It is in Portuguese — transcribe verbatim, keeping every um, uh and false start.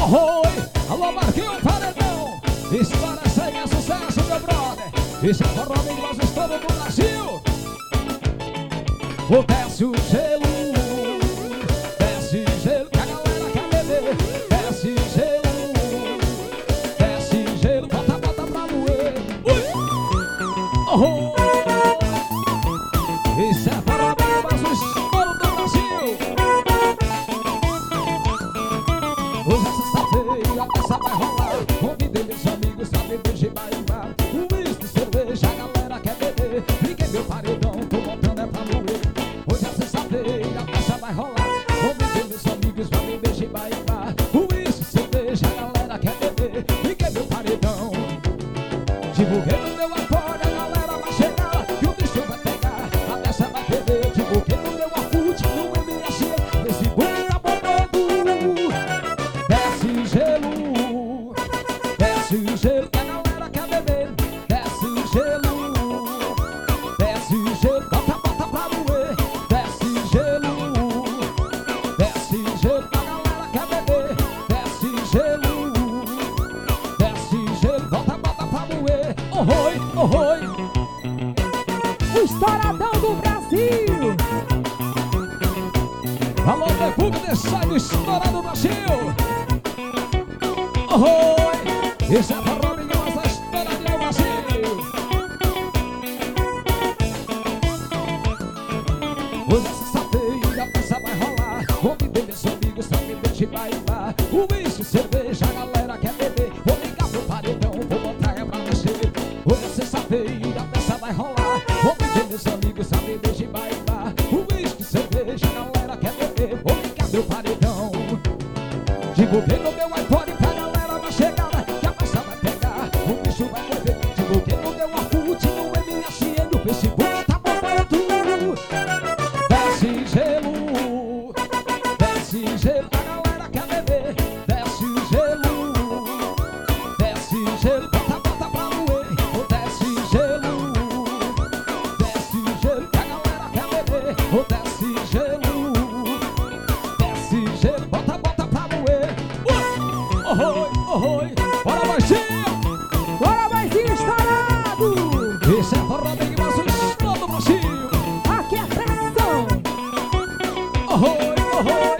Oi, alô Marquinhos Paredão. História sem é sucesso, meu brother. Isso é forró bem mais história do Brasil. O desce o gelo, desce gelo, que a galera quer beber. Desce gelo, desce gelo, bota, bota pra moer. Ui! Oh, isso é forró bem mais história do Brasil. Hoje é sexta-feira, a festa vai rolar. Convidei meus amigos pra beber de Baibá. Um uísque, cerveja, a galera quer beber. Liguei meu paredão, tô botando é pra moer. Hoje é sexta-feira, a festa vai rolar. Convidei meus amigos pra beber de Baibá. Um uísque, cerveja, a galera quer beber. Liguei meu paredão, divulguei no meu iPhone, a galera vai chegar. Que o bicho vai pegar, a festa vai beber. Divulguei no meu Orkut, no M S N, Facebook tá bombando. Desce gelo, desce gelo, que a galera quer beber. Desce gelo, desce gelo, bota, bota pra moer. Desce gelo, desce gelo, que a galera quer beber. Desce gelo, desce gelo, bota, bota pra moer. Oh, oi, oh, oi. O estouradão do Brasil. Alô, República, sai do estourado do Brasil. Oh, oi, isso é forró bem mais a história do Brasil. Hoje é sexta-feira, a festa vai rolar. Convidei meus amigos pra beber de Baibá. O uísque, cerveja, a galera quer beber. Vou ligar pro paredão, vou botar é pra mexer. Hoje é sexta-feira, a festa vai rolar. Convidei meus amigos pra beber de Baibá. O uísque, cerveja, a galera quer beber. Vou ligar meu paredão, divulguei no meu iPhone pra galera na chegada. Que a festa vai pegar, o bicho vai morrer. Divulguei no meu Orkut, no M S N, o Facebook tá bombando. Desce gelo, desce gelo, a galera quer beber. Desce gelo, desce gelo, bota, bota pra moer. O desce gelo, desce gelo, que a galera quer beber. O desce gelo, desce gelo, bota, bota pra moer. Oh, oi, oh, oi, bora Maisinho, Bora, Maisinho estourado. isso é forró bem mais o estado do Brasil. Aqui é pressão. Oh, oi, oh, oi.